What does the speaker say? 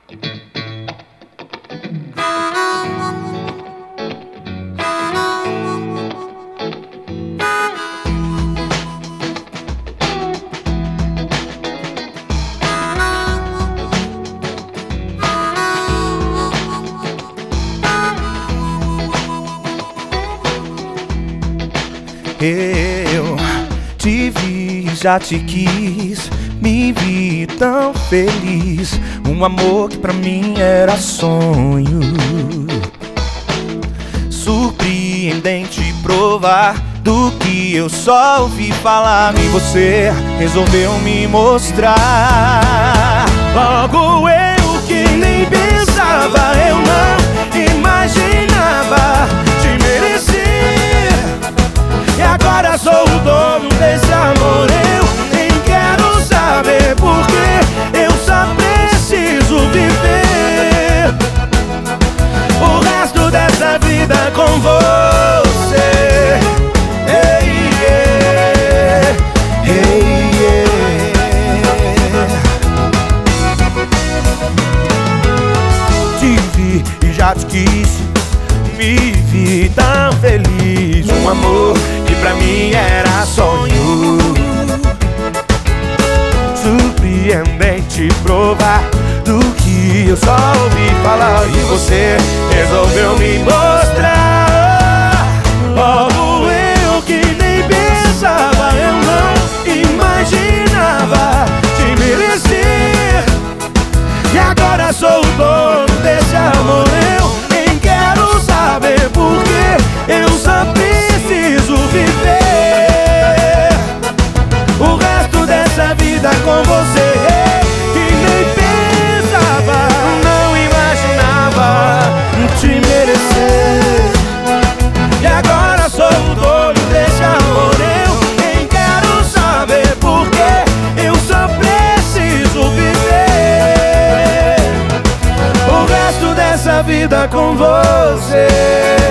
Eu te vi, já te quis, me vi tão feliz. Um amor que pra mim era sonho. Surpreendente provar do que eu só ouvi falar. E você resolveu me mostrar. Logo eu que nem pensava, eu não imaginava te merecer. E agora sou o dono desse amor. Eu nem quero saber porque eu só preciso viver o resto dessa vida com você. Hey, yeah. Hey, yeah. Te vi e já te quis, me vi tão feliz. Um amor que pra mim era sonho. Surpreendente provar do que eu só ouvi falar. E você resolveu me mostrar. Logo eu que nem pensava, eu não imaginava te merecer. E agora sou o dono desse amor. Eu nem quero saber porque eu só preciso viver o resto dessa vida com você. Que nem pensava, não imaginava te merecer. E agora sou o dono desse amor. Eu nem quero saber porque eu só preciso viver o resto dessa vida com você.